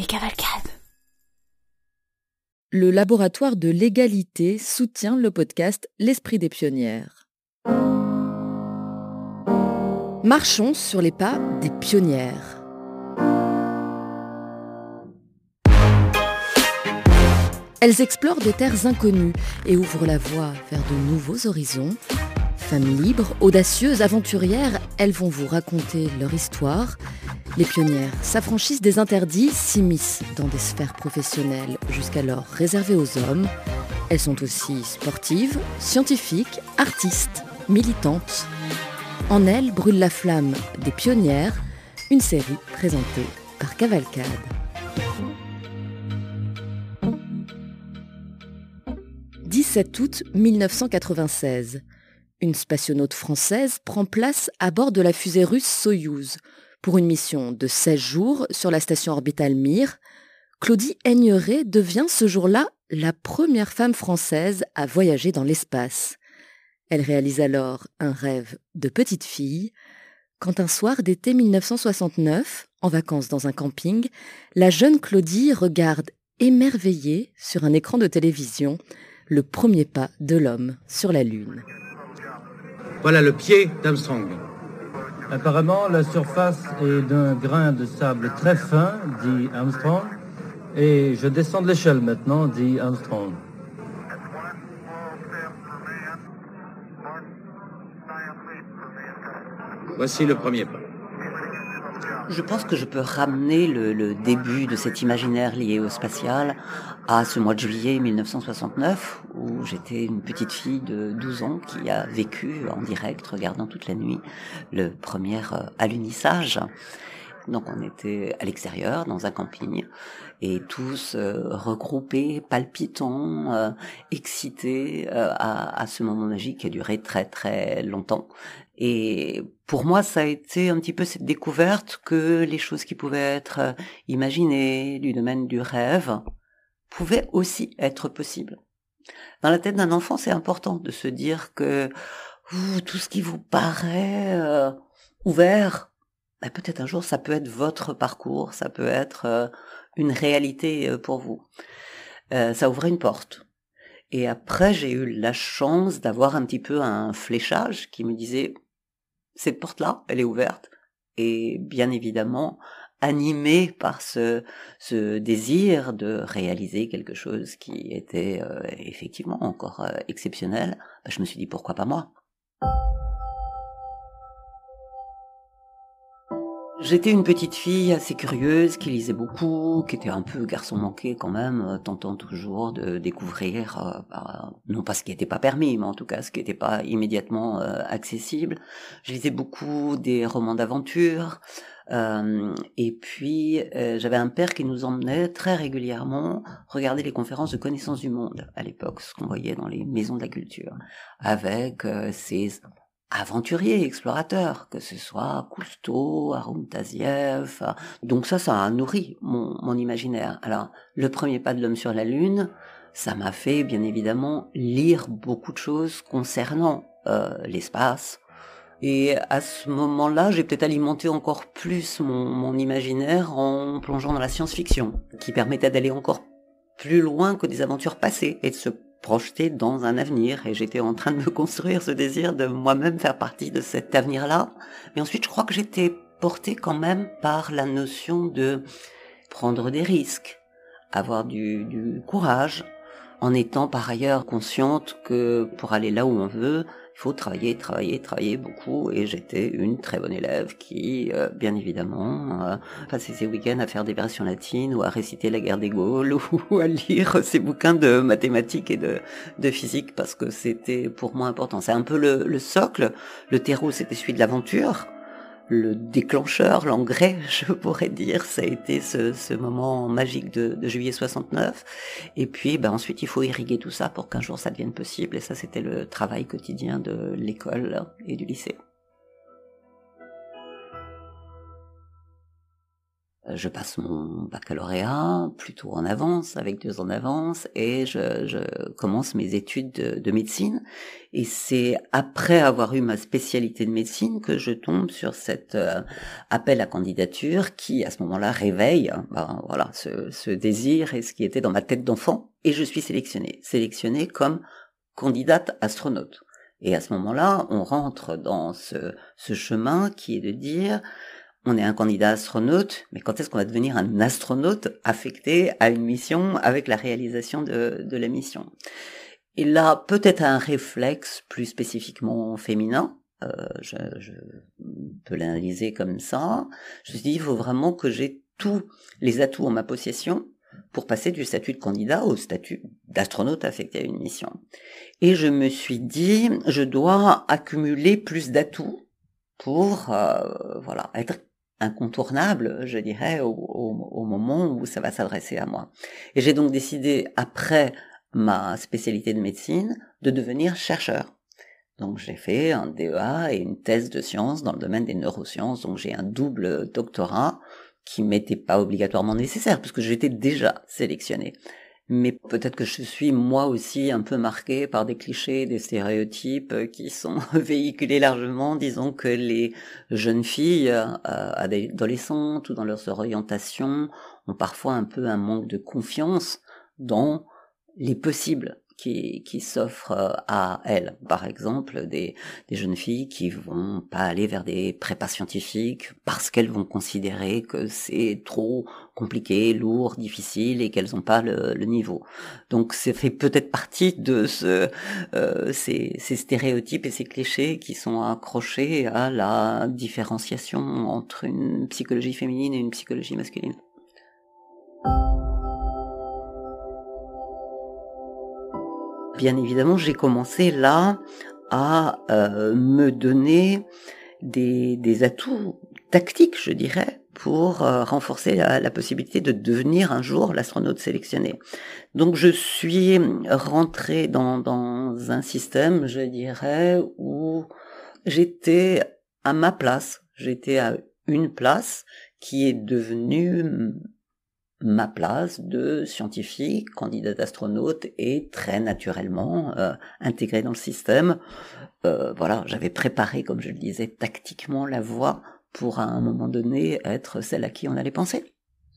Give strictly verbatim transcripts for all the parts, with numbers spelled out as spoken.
cavalcade. Le laboratoire de l'égalité soutient le podcast L'Esprit des pionnières. Marchons sur les pas des pionnières. Elles explorent des terres inconnues et ouvrent la voie vers de nouveaux horizons. Femmes libres, audacieuses, aventurières, elles vont vous raconter leur histoire. Les pionnières s'affranchissent des interdits, s'immiscent dans des sphères professionnelles jusqu'alors réservées aux hommes. Elles sont aussi sportives, scientifiques, artistes, militantes. En elles brûle la flamme des pionnières, une série présentée par Cavalcade. dix-sept août mille neuf cent quatre-vingt-seize. Une spationaute française prend place à bord de la fusée russe Soyouz pour une mission de seize jours sur la station orbitale Mir. Claudie Aigneret devient ce jour-là la première femme française à voyager dans l'espace. Elle réalise alors un rêve de petite fille, quand un soir d'été mille neuf cent soixante-neuf, en vacances dans un camping, la jeune Claudie regarde émerveillée sur un écran de télévision le premier pas de l'homme sur la Lune. Voilà le pied d'Armstrong. Apparemment, la surface est d'un grain de sable très fin, dit Armstrong, et je descends de l'échelle maintenant, dit Armstrong. Voici le premier pas. Je pense que je peux ramener le, le début de cet imaginaire lié au spatial à ce mois de juillet mille neuf cent soixante-neuf, où j'étais une petite fille de douze ans qui a vécu en direct, regardant toute la nuit, le premier alunissage. Donc on était à l'extérieur, dans un camping, et tous euh, regroupés, palpitants, euh, excités euh, à, à ce moment magique qui a duré très très longtemps. Et pour moi, ça a été un petit peu cette découverte que les choses qui pouvaient être imaginées du domaine du rêve pouvaient aussi être possibles. Dans la tête d'un enfant, c'est important de se dire que ouh, tout ce qui vous paraît euh, ouvert, ben peut-être un jour ça peut être votre parcours, ça peut être euh, une réalité euh, pour vous. Euh, ça ouvrait une porte. Et après, j'ai eu la chance d'avoir un petit peu un fléchage qui me disait cette porte-là, elle est ouverte. Et bien évidemment, animée par ce, ce désir de réaliser quelque chose qui était euh, effectivement encore euh, exceptionnel, ben, je me suis dit pourquoi pas moi. J'étais une petite fille assez curieuse, qui lisait beaucoup, qui était un peu garçon manqué quand même, tentant toujours de découvrir, euh, bah, non pas ce qui n'était pas permis, mais en tout cas ce qui n'était pas immédiatement euh, accessible. Je lisais beaucoup des romans d'aventure, euh, et puis euh, j'avais un père qui nous emmenait très régulièrement regarder les conférences de connaissance du monde, à l'époque, ce qu'on voyait dans les maisons de la culture, avec euh, ces aventuriers, explorateurs, que ce soit Cousteau, Haroun Taziev. Donc ça, ça a nourri mon, mon imaginaire. Alors, le premier pas de l'homme sur la Lune, ça m'a fait, bien évidemment, lire beaucoup de choses concernant euh, l'espace. Et à ce moment-là, j'ai peut-être alimenté encore plus mon, mon imaginaire en plongeant dans la science-fiction, qui permettait d'aller encore plus loin que des aventures passées et de se projeté dans un avenir, et j'étais en train de me construire ce désir de moi-même faire partie de cet avenir-là. Mais ensuite, je crois que j'étais portée quand même par la notion de prendre des risques, avoir du, du courage, en étant par ailleurs consciente que pour aller là où on veut, il faut travailler, travailler, travailler beaucoup, et j'étais une très bonne élève qui, euh, bien évidemment, euh, passait ses week-ends à faire des versions latines ou à réciter la guerre des Gaules ou à lire ses bouquins de mathématiques et de, de physique parce que c'était pour moi important. C'est un peu le, le socle, le terreau c'était celui de l'aventure, le déclencheur, l'engrais, je pourrais dire, ça a été ce, ce moment magique de, de juillet soixante-neuf. Et puis, ben ensuite, il faut irriguer tout ça pour qu'un jour ça devienne possible. Et ça, c'était le travail quotidien de l'école et du lycée. Je passe mon baccalauréat plutôt en avance, avec deux ans d'avance, et je, je commence mes études de, de médecine. Et c'est après avoir eu ma spécialité de médecine que je tombe sur cet euh, appel à candidature qui, à ce moment-là, réveille ben, voilà, ce, ce désir et ce qui était dans ma tête d'enfant. Et je suis sélectionnée, sélectionnée comme candidate astronaute. Et à ce moment-là, on rentre dans ce, ce chemin qui est de dire... On est un candidat astronaute, mais quand est-ce qu'on va devenir un astronaute affecté à une mission avec la réalisation de, de la mission? Et là, peut-être un réflexe plus spécifiquement féminin, euh, je, je peux l'analyser comme ça. Je me suis dit, il faut vraiment que j'ai tous les atouts en ma possession pour passer du statut de candidat au statut d'astronaute affecté à une mission. Et je me suis dit, je dois accumuler plus d'atouts pour euh, voilà être incontournable, je dirais, au, au, au moment où ça va s'adresser à moi. Et j'ai donc décidé, après ma spécialité de médecine, de devenir chercheur. Donc j'ai fait un D E A et une thèse de sciences dans le domaine des neurosciences, donc j'ai un double doctorat qui m'était pas obligatoirement nécessaire, puisque j'étais déjà sélectionnée. Mais peut-être que je suis moi aussi un peu marquée par des clichés, des stéréotypes qui sont véhiculés largement. Disons que les jeunes filles, euh, adolescentes ou dans leurs orientations, ont parfois un peu un manque de confiance dans les possibles qui, qui s'offrent à elles. Par exemple, des, des jeunes filles qui vont pas aller vers des prépas scientifiques parce qu'elles vont considérer que c'est trop compliqué, lourd, difficile et qu'elles n'ont pas le, le niveau. Donc ça fait peut-être partie de ce, euh, ces, ces stéréotypes et ces clichés qui sont accrochés à la différenciation entre une psychologie féminine et une psychologie masculine. Bien évidemment, j'ai commencé là à euh, me donner des, des atouts tactiques, je dirais, pour euh, renforcer la, la possibilité de devenir un jour l'astronaute sélectionné. Donc je suis rentrée dans, dans un système, je dirais, où j'étais à ma place, j'étais à une place qui est devenue ma place de scientifique, candidat d'astronaute et très naturellement euh, intégré dans le système. Euh, voilà, j'avais préparé, comme je le disais, tactiquement la voie pour à un moment donné être celle à qui on allait penser.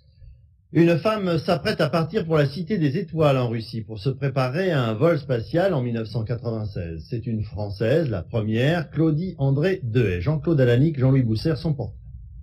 Une femme s'apprête à partir pour la Cité des Étoiles en Russie pour se préparer à un vol spatial en mille neuf cent quatre-vingt-seize. C'est une Française, la première, Claudie André Dehaye. Jean-Claude Alanic, Jean-Louis Bousser, son portrait.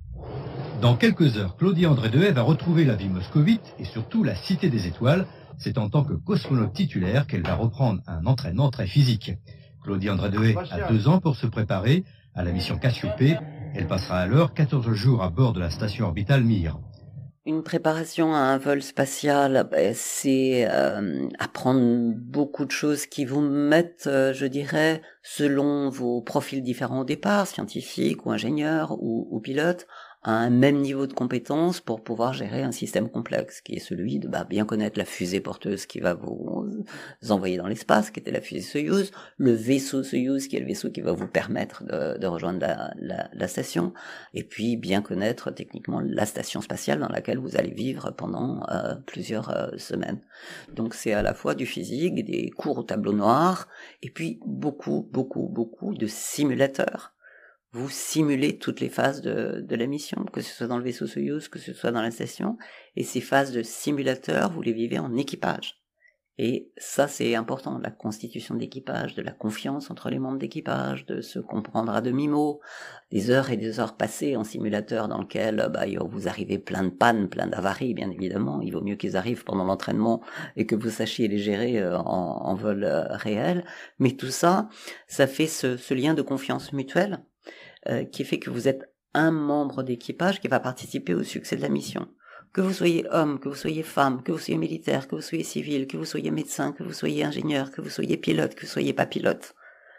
Dans quelques heures, Claudie André Dehaye va retrouver la vie moscovite et surtout la Cité des Étoiles. C'est en tant que cosmonaute titulaire qu'elle va reprendre un entraînement très physique. Claudie André Dehaye a deux ans pour se préparer à la mission Cassiopée. Elle passera alors quatorze jours à bord de la station orbitale Mir. Une préparation à un vol spatial, c'est euh, apprendre beaucoup de choses qui vous mettent, euh, je dirais, selon vos profils différents au départ, scientifiques ou ingénieurs ou, ou pilotes, à un même niveau de compétence pour pouvoir gérer un système complexe, qui est celui de bah, bien connaître la fusée porteuse qui va vous envoyer dans l'espace, qui était la fusée Soyouz, le vaisseau Soyouz, qui est le vaisseau qui va vous permettre de, de rejoindre la, la, la station, et puis bien connaître techniquement la station spatiale dans laquelle vous allez vivre pendant euh, plusieurs euh, semaines. Donc c'est à la fois du physique, des cours au tableau noir, et puis beaucoup, beaucoup, beaucoup de simulateurs. Vous simulez toutes les phases de, de la mission, que ce soit dans le vaisseau Soyouz, que ce soit dans la station, et ces phases de simulateur, vous les vivez en équipage. Et ça, c'est important, la constitution d'équipage, de la confiance entre les membres d'équipage, de se comprendre à demi-mot, des heures et des heures passées en simulateur dans lequel bah, vous arrivez plein de pannes, plein d'avaries, bien évidemment. Il vaut mieux qu'ils arrivent pendant l'entraînement et que vous sachiez les gérer en, en vol réel. Mais tout ça, ça fait ce, ce lien de confiance mutuelle Euh, qui fait que vous êtes un membre d'équipage qui va participer au succès de la mission. Que vous soyez homme, que vous soyez femme, que vous soyez militaire, que vous soyez civil, que vous soyez médecin, que vous soyez ingénieur, que vous soyez pilote, que vous soyez pas pilote,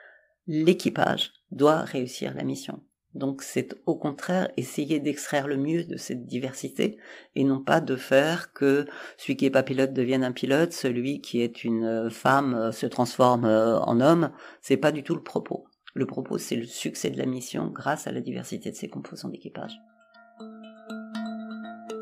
l'équipage doit réussir la mission. Donc c'est au contraire essayer d'extraire le mieux de cette diversité et non pas de faire que celui qui est pas pilote devienne un pilote, celui qui est une femme se transforme en homme. C'est pas du tout le propos. Le propos, c'est le succès de la mission grâce à la diversité de ses composants d'équipage.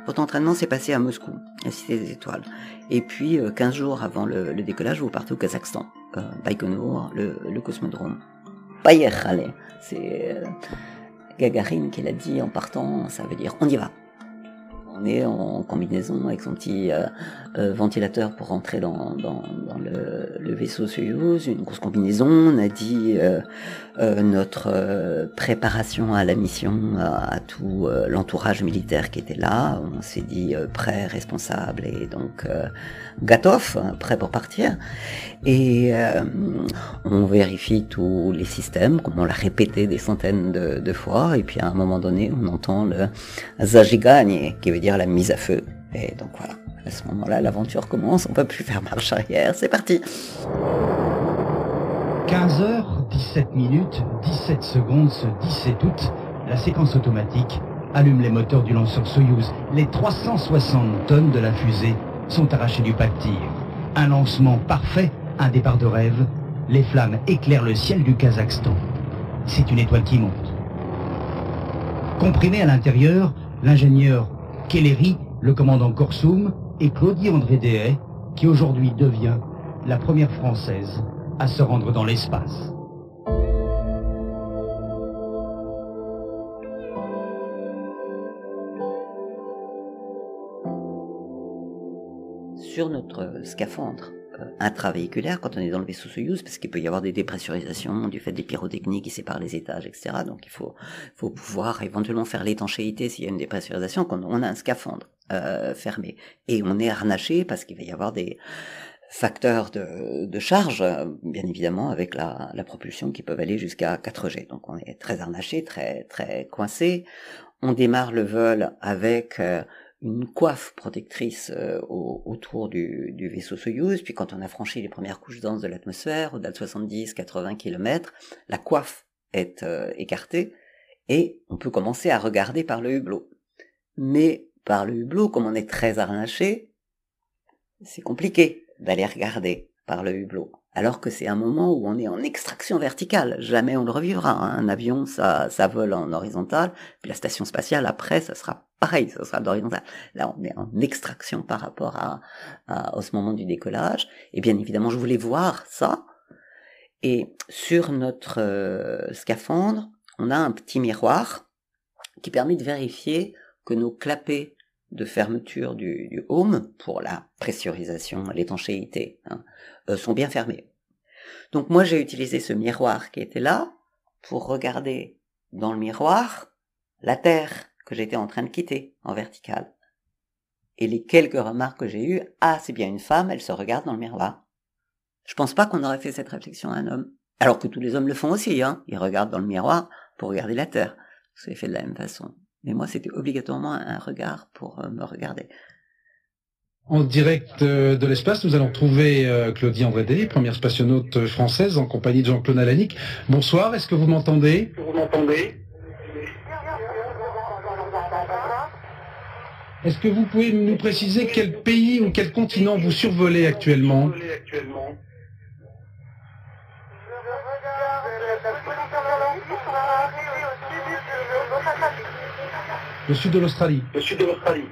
Votre entraînement s'est passé à Moscou, la Cité des Étoiles. Et puis, euh, quinze jours avant le, le décollage, vous partez au Kazakhstan, euh, Baïkonour, le, le cosmodrome. Poyekhale, c'est euh, Gagarine qui l'a dit en partant, ça veut dire on y va. On est en combinaison avec son petit euh, euh, ventilateur pour rentrer dans, dans, dans le, le vaisseau Soyouz, une grosse combinaison. On a dit euh, euh, notre euh, préparation à la mission, à, à tout euh, l'entourage militaire qui était là. On s'est dit euh, prêt, responsable et donc euh, gatov, prêt pour partir. Et euh, on vérifie tous les systèmes, comme on l'a répété des centaines de, de fois. Et puis à un moment donné, on entend le zajiganie, qui veut dire la mise à feu. Et donc voilà, à ce moment-là, l'aventure commence, on peut plus faire marche arrière, c'est parti. quinze heures, dix-sept minutes, dix-sept secondes ce dix-sept août, la séquence automatique allume les moteurs du lanceur Soyouz. Les trois cent soixante tonnes de la fusée sont arrachées du pas de tir. Un lancement parfait, un départ de rêve. Les flammes éclairent le ciel du Kazakhstan. C'est une étoile qui monte. Comprimé à l'intérieur, l'ingénieur Kelleri, le commandant Korsoum et Claudie André Dehaye, qui aujourd'hui devient la première Française à se rendre dans l'espace. Sur notre scaphandre euh, intravéhiculaire, quand on est dans le vaisseau Soyouz, parce qu'il peut y avoir des dépressurisations du fait des pyrotechniques qui séparent les étages, et cetera. Donc il faut, faut pouvoir éventuellement faire l'étanchéité s'il y a une dépressurisation, quand on a un scaphandre euh, fermé. Et on est harnaché parce qu'il va y avoir des facteurs de, de charge, euh, bien évidemment, avec la, la propulsion qui peuvent aller jusqu'à quatre G. Donc on est très harnaché, très, très coincé. On démarre le vol avec... Euh, une coiffe protectrice euh, au, autour du, du vaisseau Soyouz, puis quand on a franchi les premières couches denses de l'atmosphère, au-delà de soixante-dix à quatre-vingts kilomètres, la coiffe est euh, écartée, et on peut commencer à regarder par le hublot. Mais par le hublot, comme on est très harnaché, c'est compliqué d'aller regarder par le hublot. Alors que c'est un moment où on est en extraction verticale. Jamais on le revivra. Un avion, ça, ça vole en horizontal. Puis la station spatiale, après, ça sera pareil, ça sera d'horizontal. Là, on est en extraction par rapport à, à, à ce moment du décollage. Et bien évidemment, je voulais voir ça. Et sur notre euh, scaphandre, on a un petit miroir qui permet de vérifier que nos clapets de fermeture du, du home, pour la pressurisation, l'étanchéité, hein, euh, sont bien fermés. Donc moi j'ai utilisé ce miroir qui était là pour regarder dans le miroir la Terre que j'étais en train de quitter en verticale. Et les quelques remarques que j'ai eues, ah c'est bien une femme, elle se regarde dans le miroir. Je pense pas qu'on aurait fait cette réflexion à un homme. Alors que tous les hommes le font aussi, hein. Ils regardent dans le miroir pour regarder la Terre. C'est fait de la même façon. Mais moi, c'était obligatoirement un regard pour euh, me regarder. En direct euh, de l'espace, nous allons trouver euh, Claudie André Dehaye, première spationaute française en compagnie de Jean-Claude Alanic. Bonsoir, est-ce que vous m'entendez ? Vous m'entendez ? Est-ce que vous pouvez nous préciser quel pays ou quel continent vous survolez actuellement ? Le sud de l'Australie. Le sud de l'Australie.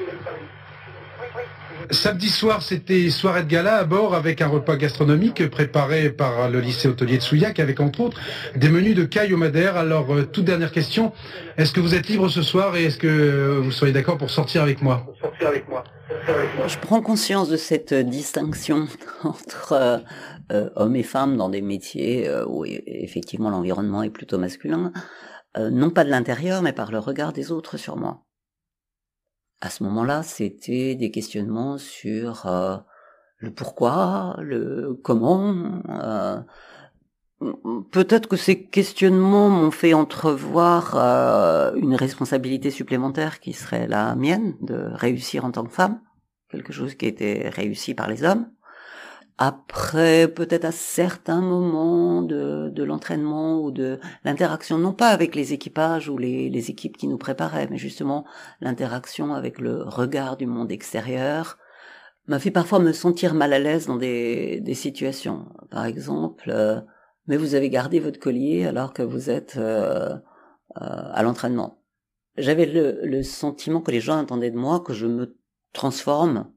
Samedi soir, c'était soirée de gala à bord avec un repas gastronomique préparé par le lycée hôtelier de Souillac avec entre autres des menus de caille au madère. Alors, euh, toute dernière question, est-ce que vous êtes libre ce soir et est-ce que euh, vous seriez d'accord pour sortir avec moi ? Pour sortir avec moi. Je prends conscience de cette distinction entre euh, euh, hommes et femmes dans des métiers euh, où effectivement l'environnement est plutôt masculin. Euh, non pas de l'intérieur, mais par le regard des autres sur moi. À ce moment-là, c'était des questionnements sur euh, le pourquoi, le comment. Euh, peut-être que ces questionnements m'ont fait entrevoir euh, une responsabilité supplémentaire qui serait la mienne, de réussir en tant que femme, quelque chose qui était réussi par les hommes. Après, peut-être à certains moments de, de l'entraînement ou de l'interaction, non pas avec les équipages ou les, les équipes qui nous préparaient, mais justement l'interaction avec le regard du monde extérieur, m'a fait parfois me sentir mal à l'aise dans des, des situations. Par exemple, euh, mais vous avez gardé votre collier alors que vous êtes euh, euh, à l'entraînement. j'avais le, le sentiment que les gens attendaient de moi que je me transforme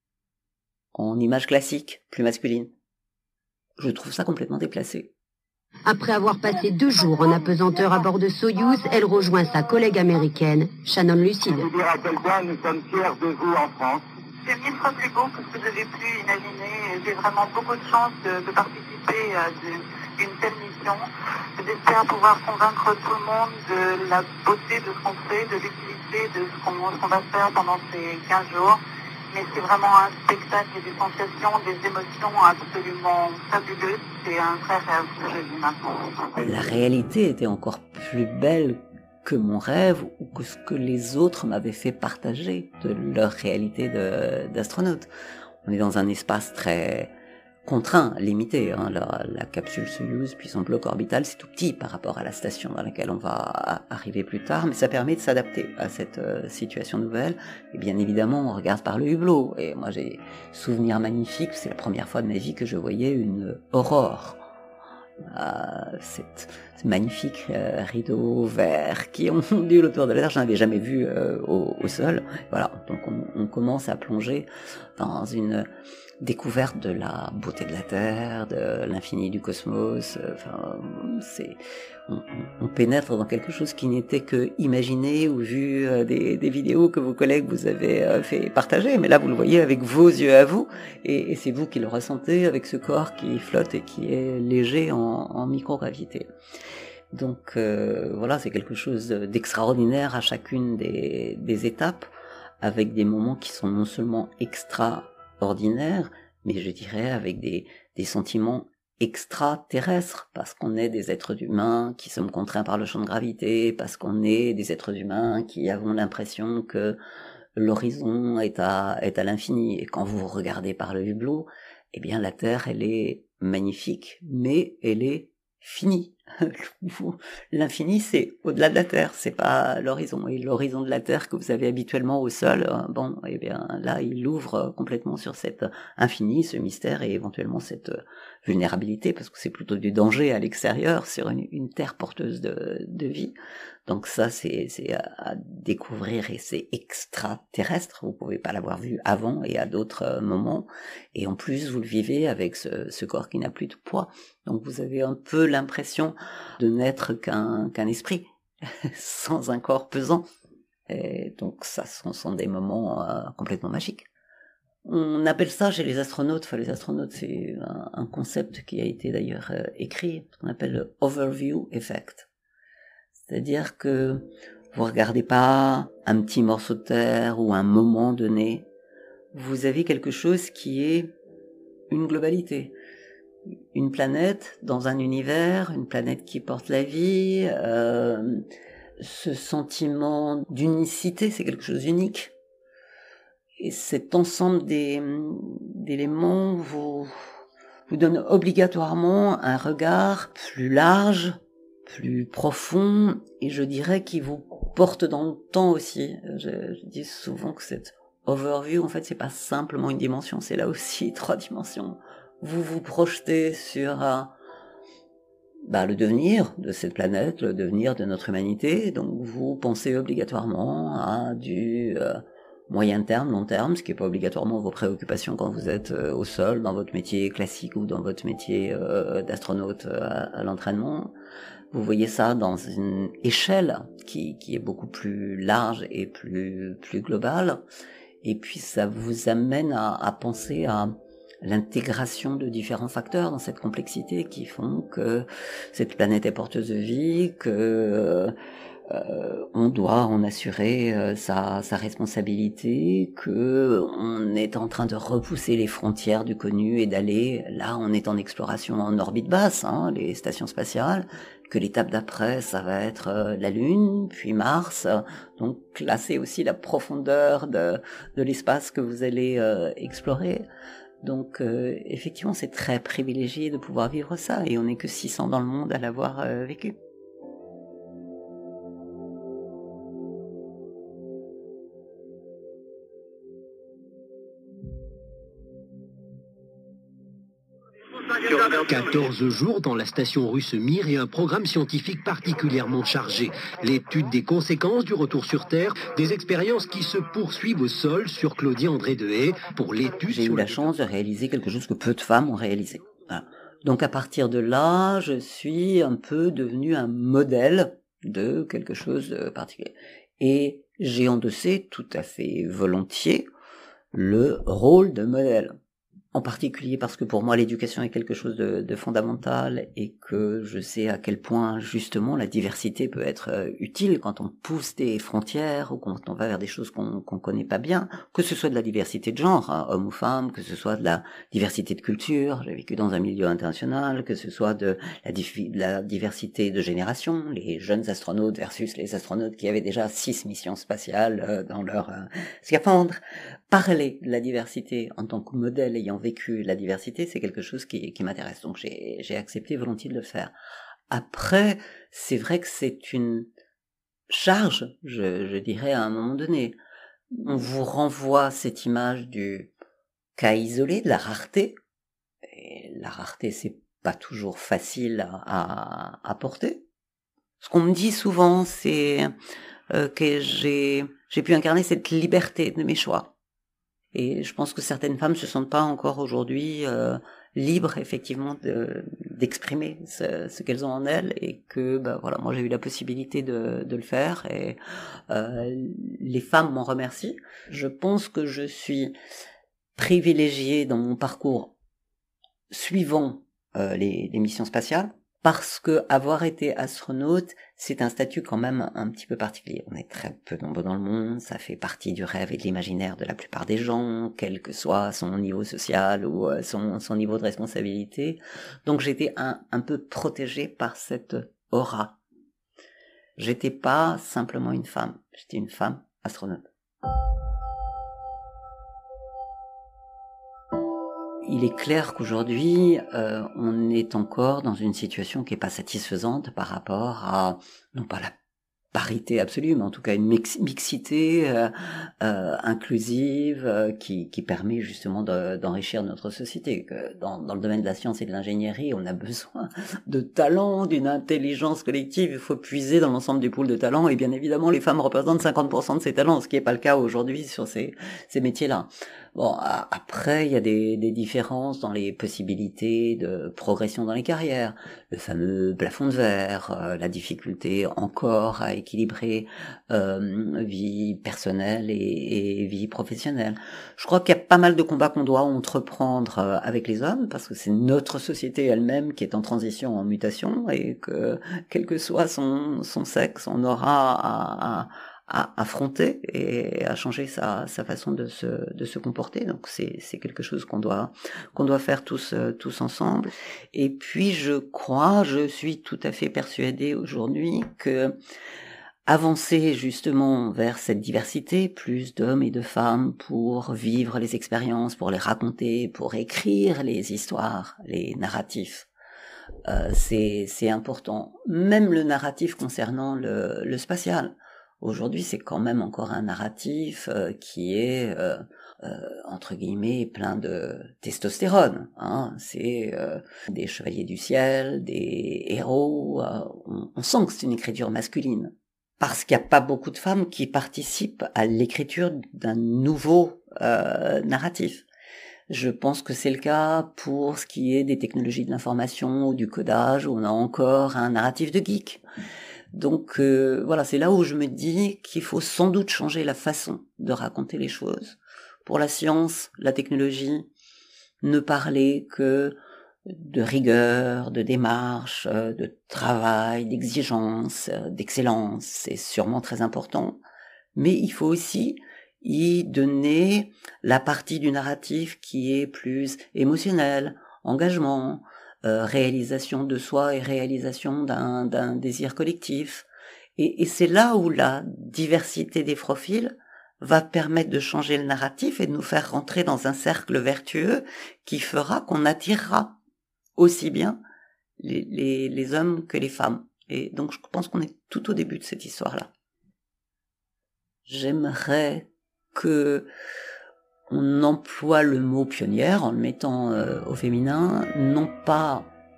en image classique, plus masculine. Je trouve ça complètement déplacé. Après avoir passé deux jours en apesanteur à bord de Soyouz, elle rejoint sa collègue américaine, Shannon Lucide. Je veux dire à quel point nous sommes fiers de vous en France. C'est mille fois plus beau que ce que vous avez pu imaginer. J'ai vraiment beaucoup de chance de, de participer à une telle mission. J'espère pouvoir convaincre tout le monde de la beauté de ce qu'on fait, de l'utilité de ce qu'on qu'on va faire pendant ces quinze jours. Mais c'est vraiment un spectacle et des sensations, des émotions absolument fabuleuses. C'est un vrai rêve que je vis maintenant. La réalité était encore plus belle que mon rêve ou que ce que les autres m'avaient fait partager de leur réalité de, d'astronaute. On est dans un espace très contraint, limité. Hein. La, la capsule Soyouz, puis son bloc orbital, c'est tout petit par rapport à la station dans laquelle on va arriver plus tard, mais ça permet de s'adapter à cette euh, situation nouvelle. Et bien évidemment, on regarde par le hublot. Et moi, j'ai souvenir magnifique, c'est la première fois de ma vie que je voyais une aurore. Euh, cette, ce magnifique euh, rideau vert qui ondule autour de la Terre, je n'en avais jamais vu euh, au, au sol. Voilà, donc on, on commence à plonger dans une découverte de la beauté de la Terre, de l'infini du cosmos. Enfin, c'est, on, on pénètre dans quelque chose qui n'était que imaginé ou vu euh, des, des vidéos que vos collègues vous avaient euh, fait partager, mais là vous le voyez avec vos yeux à vous, et, et c'est vous qui le ressentez avec ce corps qui flotte et qui est léger en, en microgravité. Donc euh, voilà, c'est quelque chose d'extraordinaire à chacune des, des étapes, avec des moments qui sont non seulement extraordinaires, mais je dirais avec des, des sentiments extraterrestres, parce qu'on est des êtres humains qui sommes contraints par le champ de gravité, parce qu'on est des êtres humains qui avons l'impression que l'horizon est à, est à l'infini. Et quand vous regardez par le hublot, eh bien la Terre, elle est magnifique, mais elle est finie. L'infini, c'est au-delà de la Terre, c'est pas l'horizon. Et l'horizon de la Terre que vous avez habituellement au sol, bon, eh bien là, il ouvre complètement sur cet infini, ce mystère et éventuellement cette vulnérabilité, parce que c'est plutôt du danger à l'extérieur sur une, une Terre porteuse de, de vie. Donc ça, c'est, c'est à, à découvrir et c'est extraterrestre. Vous pouvez pas l'avoir vu avant et à d'autres moments. Et en plus, vous le vivez avec ce, ce corps qui n'a plus de poids. Donc vous avez un peu l'impression de n'être qu'un, qu'un esprit, sans un corps pesant. Et donc ça, ce sont des moments euh, complètement magiques. On appelle ça chez les astronautes, enfin les astronautes, c'est un, un concept qui a été d'ailleurs euh, écrit, ce qu'on appelle le overview effect. C'est-à-dire que vous regardez pas un petit morceau de terre ou un moment donné, vous avez quelque chose qui est une globalité. Une planète dans un univers, une planète qui porte la vie, euh, ce sentiment d'unicité, c'est quelque chose d'unique. Et cet ensemble des, d'éléments vous, vous donne obligatoirement un regard plus large, plus profond, et je dirais qui vous porte dans le temps aussi. Je, je dis souvent que cette overview, en fait, c'est pas simplement une dimension, c'est là aussi trois dimensions. Vous vous projetez sur euh, bah, le devenir de cette planète, le devenir de notre humanité, donc vous pensez obligatoirement à du euh, moyen terme, long terme, ce qui n'est pas obligatoirement vos préoccupations quand vous êtes euh, au sol, dans votre métier classique ou dans votre métier euh, d'astronaute euh, à, à l'entraînement. Vous voyez ça dans une échelle qui, qui est beaucoup plus large et plus, plus globale. Et puis ça vous amène à, à penser à l'intégration de différents facteurs dans cette complexité qui font que cette planète est porteuse de vie, que euh, on doit en assurer euh, sa, sa responsabilité, que on est en train de repousser les frontières du connu et d'aller, là on est en exploration en orbite basse, hein, les stations spatiales, que l'étape d'après ça va être euh, la Lune, puis Mars, donc là c'est aussi la profondeur de, de l'espace que vous allez euh, explorer. Donc euh, effectivement c'est très privilégié de pouvoir vivre ça, et on n'est que six cents dans le monde à l'avoir euh, vécu. J'ai regardé quatorze jours dans la station russe Mir et un programme scientifique particulièrement chargé. L'étude des conséquences du retour sur Terre, des expériences qui se poursuivent au sol sur Claudie André Deshayes pour l'étude... J'ai eu la chance de réaliser quelque chose que peu de femmes ont réalisé. Voilà. Donc à partir de là, je suis un peu devenue un modèle de quelque chose de particulier. Et j'ai endossé tout à fait volontiers le rôle de modèle. En particulier parce que pour moi l'éducation est quelque chose de, de fondamental et que je sais à quel point justement la diversité peut être euh, utile quand on pousse des frontières ou quand on va vers des choses qu'on qu'on connaît pas bien, que ce soit de la diversité de genre, hein, homme ou femme, que ce soit de la diversité de culture, j'ai vécu dans un milieu international, que ce soit de la, de la diversité de génération, les jeunes astronautes versus les astronautes qui avaient déjà six missions spatiales euh, dans leur euh, scaphandre. Parler de la diversité en tant que modèle ayant vécu la diversité, c'est quelque chose qui, qui m'intéresse. Donc j'ai, j'ai accepté volontiers de le faire. Après, c'est vrai que c'est une charge, je, je dirais, à un moment donné. On vous renvoie cette image du cas isolé, de la rareté. Et la rareté, c'est pas toujours facile à, à, à porter. Ce qu'on me dit souvent, c'est euh, que j'ai, j'ai pu incarner cette liberté de mes choix. Et je pense que certaines femmes se sentent pas encore aujourd'hui euh, libres effectivement de, d'exprimer ce, ce qu'elles ont en elles, et que bah voilà, moi j'ai eu la possibilité de, de le faire, et euh, les femmes m'en remercient. Je pense que je suis privilégiée dans mon parcours suivant euh, les, les missions spatiales, parce que avoir été astronaute, c'est un statut quand même un petit peu particulier. On est très peu nombreux dans le monde, ça fait partie du rêve et de l'imaginaire de la plupart des gens, quel que soit son niveau social ou son, son niveau de responsabilité. Donc j'étais un, un peu protégée par cette aura. J'étais pas simplement une femme, j'étais une femme astronaute. Il est clair qu'aujourd'hui, euh, on est encore dans une situation qui est pas satisfaisante par rapport à, non pas la parité absolue, mais en tout cas une mix- mixité euh, euh, inclusive euh, qui, qui permet justement de, d'enrichir notre société. Que dans, dans le domaine de la science et de l'ingénierie, on a besoin de talents, d'une intelligence collective. Il faut puiser dans l'ensemble du pool de talents, et bien évidemment, les femmes représentent cinquante pour cent de ces talents, ce qui n'est pas le cas aujourd'hui sur ces, ces métiers-là. Bon, après, il y a des, des différences dans les possibilités de progression dans les carrières. Le fameux plafond de verre, euh, la difficulté encore à équilibrer euh, vie personnelle et, et vie professionnelle. Je crois qu'il y a pas mal de combats qu'on doit entreprendre euh, avec les hommes, parce que c'est notre société elle-même qui est en transition, en mutation, et que, quel que soit son, son sexe, on aura à... à à affronter et à changer sa, sa façon de se, de se comporter. Donc c'est, c'est quelque chose qu'on doit, qu'on doit faire tous, tous ensemble. Et puis je crois, je suis tout à fait persuadée aujourd'hui que avancer justement vers cette diversité, plus d'hommes et de femmes pour vivre les expériences, pour les raconter, pour écrire les histoires, les narratifs, euh, c'est, c'est important. Même le narratif concernant le, le spatial. Aujourd'hui, c'est quand même encore un narratif euh, qui est, euh, euh, entre guillemets, plein de testostérone. Hein. C'est euh, des chevaliers du ciel, des héros. Euh, on, on sent que c'est une écriture masculine. Parce qu'il n'y a pas beaucoup de femmes qui participent à l'écriture d'un nouveau euh, narratif. Je pense que c'est le cas pour ce qui est des technologies de l'information ou du codage, où on a encore un narratif de geek. Donc euh, voilà, c'est là où je me dis qu'il faut sans doute changer la façon de raconter les choses. Pour la science, la technologie, ne parler que de rigueur, de démarche, de travail, d'exigence, d'excellence, c'est sûrement très important. Mais il faut aussi y donner la partie du narratif qui est plus émotionnelle, engagement, Euh, réalisation de soi et réalisation d'un, d'un désir collectif. Et, et c'est là où la diversité des profils va permettre de changer le narratif et de nous faire rentrer dans un cercle vertueux qui fera qu'on attirera aussi bien les, les, les hommes que les femmes. Et donc je pense qu'on est tout au début de cette histoire-là. J'aimerais que on emploie le mot pionnière en le mettant euh, au féminin, non pas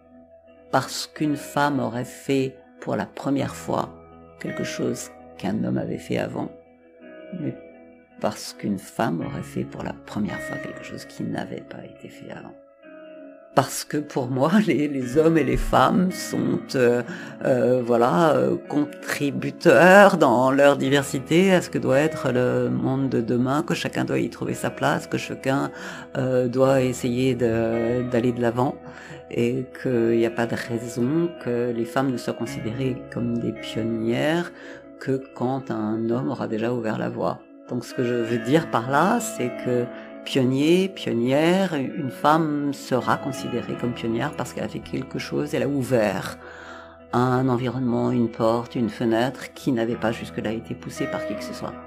parce qu'une femme aurait fait pour la première fois quelque chose qu'un homme avait fait avant, mais parce qu'une femme aurait fait pour la première fois quelque chose qui n'avait pas été fait avant. Parce que pour moi, les, les hommes et les femmes sont euh, euh, voilà, euh, contributeurs dans leur diversité à ce que doit être le monde de demain, que chacun doit y trouver sa place, que chacun euh, doit essayer de, d'aller de l'avant, et qu'il n'y a pas de raison que les femmes ne soient considérées comme des pionnières que quand un homme aura déjà ouvert la voie. Donc ce que je veux dire par là, c'est que pionnier, pionnière, une femme sera considérée comme pionnière parce qu'elle a fait quelque chose, elle a ouvert un environnement, une porte, une fenêtre qui n'avait pas jusque-là été poussée par qui que ce soit.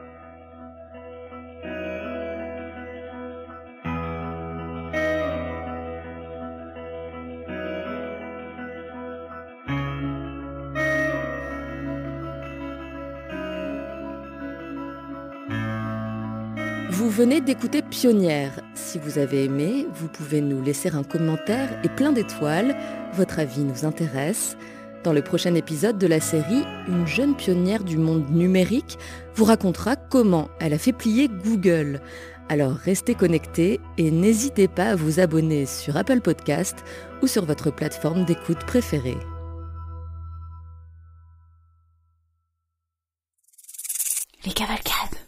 Vous venez d'écouter Pionnière. Si vous avez aimé, vous pouvez nous laisser un commentaire et plein d'étoiles. Votre avis nous intéresse. Dans le prochain épisode de la série, une jeune pionnière du monde numérique vous racontera comment elle a fait plier Google. Alors restez connectés et n'hésitez pas à vous abonner sur Apple Podcast ou sur votre plateforme d'écoute préférée. Les cavalcades.